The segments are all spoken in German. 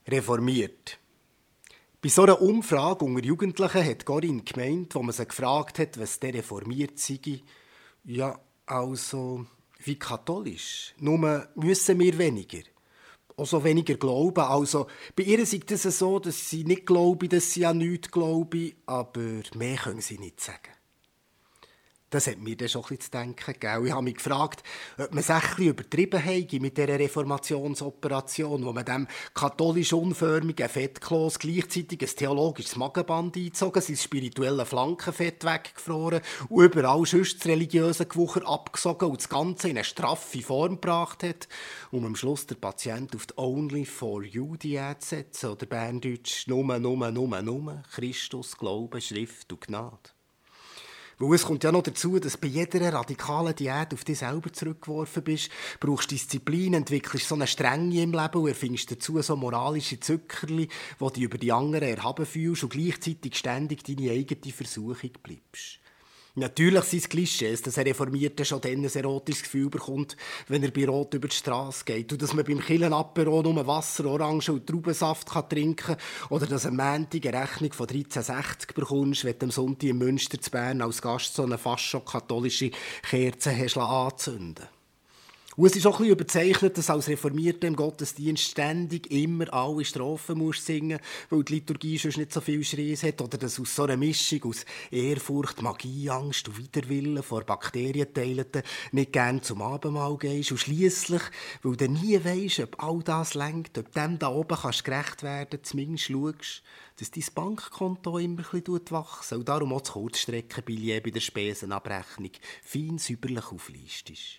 Reformiert. Bei so einer Umfrage unter Jugendlichen hat Corinne gemeint, wo man sie gefragt hat, was der reformiert sei. Ja, also wie katholisch. Nur müssen wir weniger. Also weniger glauben. Also bei ihr sei es so, dass sie nicht glaube, dass sie an nichts glaube, aber mehr können sie nicht sagen. Das hat mir dann schon ein bisschen zu denken gegeben. Ich habe mich gefragt, ob man es ein bisschen übertrieben habe mit dieser Reformationsoperation, wo man dem katholisch unförmigen Fettkloß gleichzeitig ein theologisches Magenband eingezogen, sein spirituelles Flankenfett weggefroren und überall sonst das religiöse Gewucher abgesogen und das Ganze in eine straffe Form gebracht hat, um am Schluss den Patienten auf die Only-for-You-Diät zu setzen oder Berndeutsch nur, Christus, Glaube, Schrift und Gnade. Weil es kommt ja noch dazu, dass bei jeder radikalen Diät auf dich selber zurückgeworfen bist, brauchst Disziplin, entwickelst so eine Strenge im Leben und erfindest dazu so moralische Zückerli, wo du über die anderen erhaben fühlst und gleichzeitig ständig deine eigene Versuchung bleibst. Natürlich sind es Klischees, dass ein Reformierter schon dann ein erotisches Gefühl bekommt, wenn er bei Rot über die Straße geht. Und dass man beim Kirchenapero nur Wasser, Orange und Traubensaft trinken kann. Oder dass am Montag eine Rechnung von 13,60 bekommst, wenn du am Sonntag in Münster zu Bern als Gast so eine fast schon katholische Kerze hast anzünden. Und es ist auch ein bisschen überzeichnet, dass als Reformierter im Gottesdienst ständig immer alle Strophen musst singen, weil die Liturgie sonst nicht so viel Schreis hat. Oder dass aus so einer Mischung aus Ehrfurcht, Magie, Angst und Widerwillen vor Bakterienteileten nicht gern zum Abendmahl gehst. Und schliesslich, weil du nie weisst, ob all das lenkt, ob dem da oben kannst gerecht werden, zumindest schaust, dass dein Bankkonto immer ein bisschen wächst. Und darum auch das Kurzstreckenbillett bei der Spesenabrechnung fein säuberlich auflistest.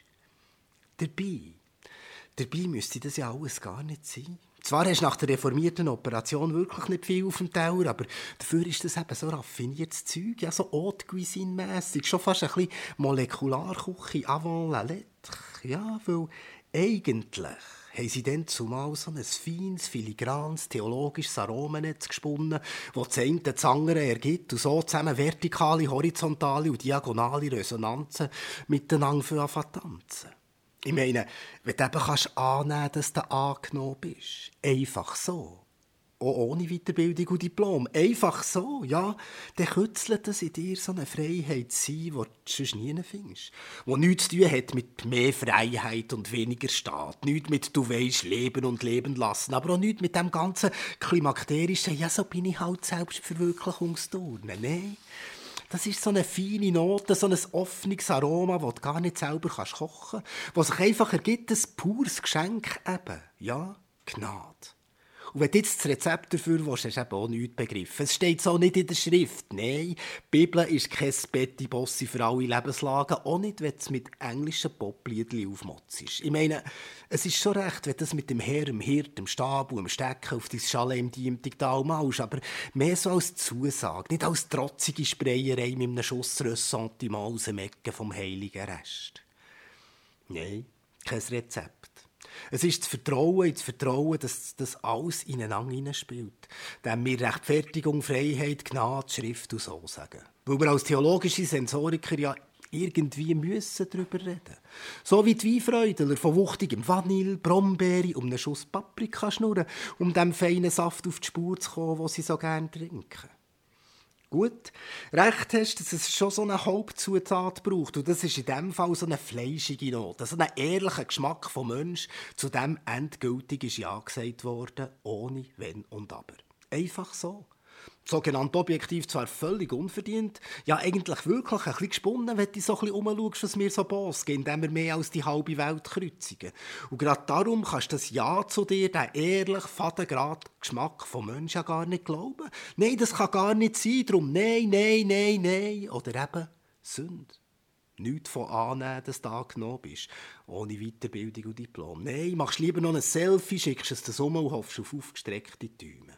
Dabei müsste das ja alles gar nicht sein. Zwar hast du nach der reformierten Operation wirklich nicht viel auf dem Teller, aber dafür ist das eben so raffiniertes Zeug, ja so Haute Cuisine-mässig, schon fast ein bisschen Molekularküche avant la lettre. Ja, weil eigentlich haben sie dann zumal so ein feines, filigranes, theologisches Aromennetz gesponnen, das das eine das andere ergibt und so zusammen vertikale, horizontale und diagonale Resonanzen miteinander tanzen. Ich meine, wenn du eben annehmen kannst, dass du angenommen bist. Einfach so. Auch ohne Weiterbildung und Diplom. Einfach so, ja. Dann kützelt es in dir so eine Freiheit sein, die du sonst nie findest. Die nichts zu tun hat mit mehr Freiheit und weniger Staat. Nichts mit «du weisst, leben und leben lassen». Aber auch nichts mit dem ganzen klimakterischen «ja, so bin ich halt Selbstverwirklichungsturnen». Nein. Das ist so eine feine Note, so ein offenes Aroma, das du gar nicht selber kochen kannst, das sich einfach ergibt, ein pures Geschenk eben. Ja, Gnade. Und wenn du jetzt das Rezept dafür willst, hast du eben auch nichts begriffen. Es steht so nicht in der Schrift. Nein, die Bibel ist kein Betty Bossi für alle Lebenslagen, auch nicht, wenn du es mit englischen Popliedchen aufmotzt. Ich meine, es ist schon recht, wenn du das mit dem Herr, dem Hirt, dem Stab und dem Stecken auf dein Schale im Diemtigtal malst, aber mehr so als Zusage, nicht als trotzige Sprayerei mit einem Schuss Ressentiment aus dem Ecken vom heiligen Rest. Nein, kein Rezept. Es ist das Vertrauen, dass das alles ineinander hineinspielt. Dem wir Rechtfertigung, Freiheit, Gnade, Schrift und so sagen. Weil wir als theologische Sensoriker ja irgendwie müssen darüber reden. So wie die Weinfreudler von wuchtigem Vanille, Brombeere, um einen Schuss Paprika schnurren, um dem feinen Saft auf die Spur zu kommen, den sie so gerne trinken. Gut, recht hast, dass es schon so eine Hauptzutat braucht. Und das ist in diesem Fall so eine fleischige Note, so einen ehrlichen Geschmack vom Mensch, zu dem endgültig ist Ja gesagt worden, ohne Wenn und Aber. Einfach so. Sogenannt objektiv zwar völlig unverdient, ja eigentlich wirklich ein bisschen gesponnen, wenn du so ein bisschen umschaust, was wir so bosgen, indem wir mehr als die halbe Welt kreuzigen. Und gerade darum kannst du das Ja zu dir, den ehrlich, fadengrad Geschmack vom Menschen ja gar nicht glauben. Nein, das kann gar nicht sein, darum nein. Oder eben Sünde. Nichts von annehmen, dass du angenommen bist, ohne Weiterbildung und Diplom. Nein, machst lieber noch ein Selfie, schickst es dir um und hoffst auf aufgestreckte Däume.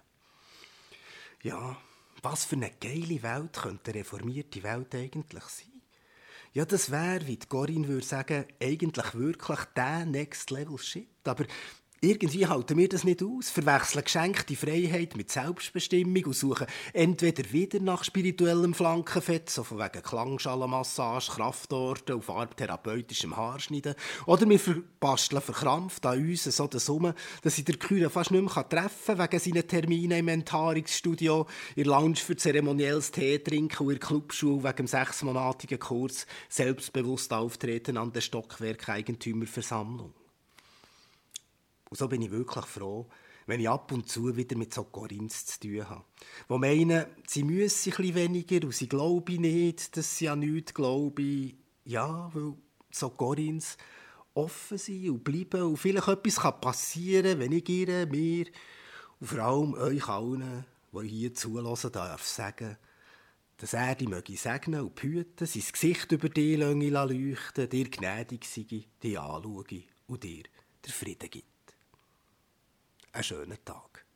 Ja, was für eine geile Welt könnte eine reformierte Welt eigentlich sein? Ja, das wäre, wie die Corinne würde sagen, eigentlich wirklich der Next Level Shit. Aber Irgendwie halten wir das nicht aus, verwechseln geschenkte Freiheit mit Selbstbestimmung und suchen entweder wieder nach spirituellem Flankenfett, so von wegen Klangschalenmassage, Kraftorten und farbtherapeutischem Haarschneiden, oder wir basteln verkrampft an uns so das Summe, dass ich der Küre fast nicht mehr treffen kann wegen seinen Terminen im Enthaarungsstudio, in der Lounge für zeremonielles Tee trinken und in der Clubschule wegen dem 6-monatigen Kurs selbstbewusst auftreten an der Stockwerkeigentümerversammlung. Und so bin ich wirklich froh, wenn ich ab und zu wieder mit so Corinths zu tun habe. Die meinen, sie müssen ein bisschen weniger und sie glauben nicht, dass sie an nichts glauben. Ja, weil so Corinths offen sind und bleiben und vielleicht etwas passieren kann, wenn ich ihr, mir und vor allem euch allen, die hier zulassen, darf sagen, dass er die möge segnen und behüten, sein Gesicht über die leuchten, dir gnädig sei, dich anschaue und dir den Frieden gibt. Einen schönen Tag.